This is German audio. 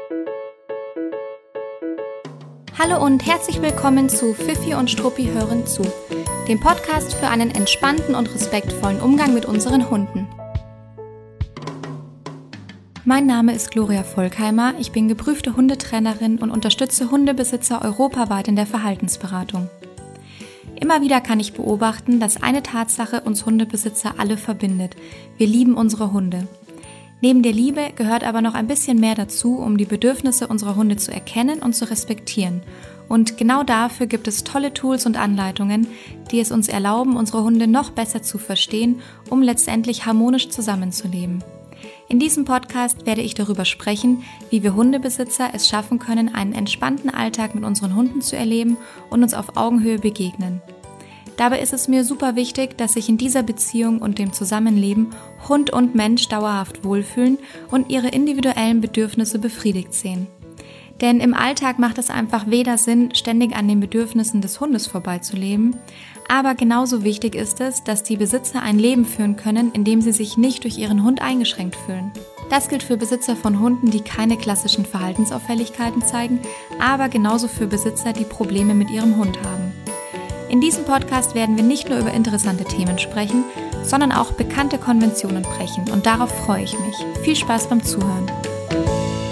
Hallo und herzlich willkommen zu Fifi und Struppi hören zu, dem Podcast für einen entspannten und respektvollen Umgang mit unseren Hunden. Mein Name ist Gloria Volkheimer, ich bin geprüfte Hundetrainerin und unterstütze Hundebesitzer europaweit in der Verhaltensberatung. Immer wieder kann ich beobachten, dass eine Tatsache uns Hundebesitzer alle verbindet: wir lieben unsere Hunde. Neben der Liebe gehört aber noch ein bisschen mehr dazu, um die Bedürfnisse unserer Hunde zu erkennen und zu respektieren. Und genau dafür gibt es tolle Tools und Anleitungen, die es uns erlauben, unsere Hunde noch besser zu verstehen, um letztendlich harmonisch zusammenzuleben. In diesem Podcast werde ich darüber sprechen, wie wir Hundebesitzer es schaffen können, einen entspannten Alltag mit unseren Hunden zu erleben und uns auf Augenhöhe begegnen. Dabei ist es mir super wichtig, dass sich in dieser Beziehung und dem Zusammenleben Hund und Mensch dauerhaft wohlfühlen und ihre individuellen Bedürfnisse befriedigt sehen. Denn im Alltag macht es einfach weder Sinn, ständig an den Bedürfnissen des Hundes vorbeizuleben, aber genauso wichtig ist es, dass die Besitzer ein Leben führen können, in dem sie sich nicht durch ihren Hund eingeschränkt fühlen. Das gilt für Besitzer von Hunden, die keine klassischen Verhaltensauffälligkeiten zeigen, aber genauso für Besitzer, die Probleme mit ihrem Hund haben. In diesem Podcast werden wir nicht nur über interessante Themen sprechen, sondern auch bekannte Konventionen brechen und darauf freue ich mich. Viel Spaß beim Zuhören.